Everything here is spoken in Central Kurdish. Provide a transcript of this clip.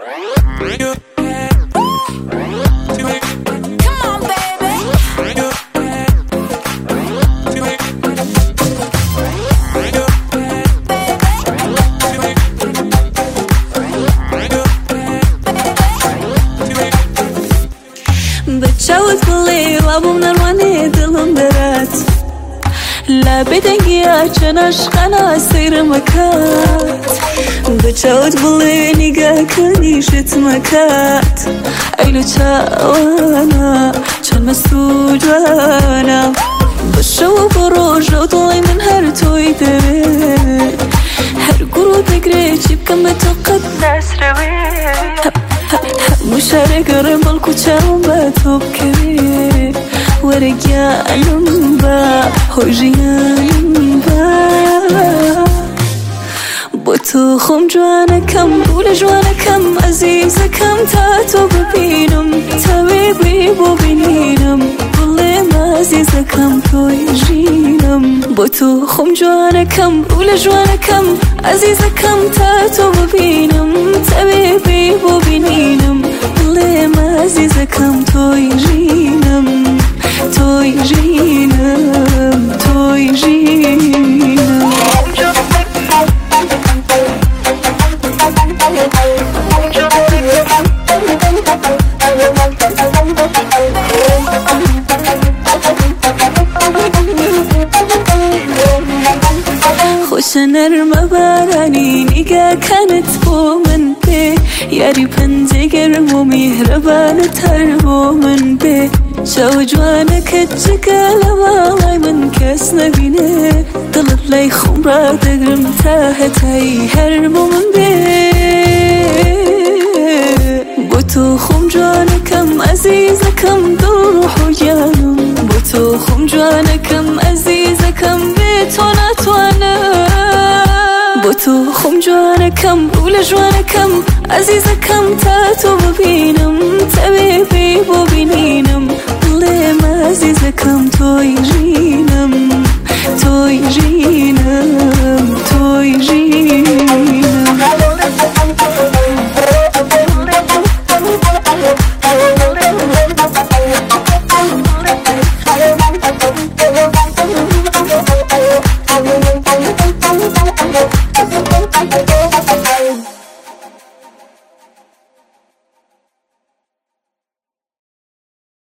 بتشوت بالليل ابو من الواني دلهم برات لا بدنقيا كان عشقنا سير مكات بتشوت بالليل نقاكني شت مكات ايلو تاوانا كان مسوج وانا بشوف الروج وطلي من هرتوي دري هر قرود نقريج بكم بتوقت ناس روي مشارك رمال كوچم باتوب كري ورقيانم با هوجيانم با بوتو خم جوانكم بول جوانكم عزيزكم تاتو ببينم تبيبي ببينينم بولي ما عزيزكم تويجينم بوتو خم جوانكم بول جوانكم عزيزكم تاتو ببينم تبيبي ببينينم بولي ما عزيزكم تويجينم تويجينم تويجينم خوش نرم بارانی نگاه کنت با من به یاری پنجه گرم و مهربان تر با من به شو جوانه کچگل والای من کس نبینه دلت لای خم را دگرم تا تایی هر با من به با تو خم جوانکم عزیزکم دل روح و جانم با تو خم جوانکم عزیزکم به تو نتوانم با تو خم جوانکم بول جوانکم عزیزکم تا تو ببینم تبیبی ببینینم بله ما عزیزکم تویجینم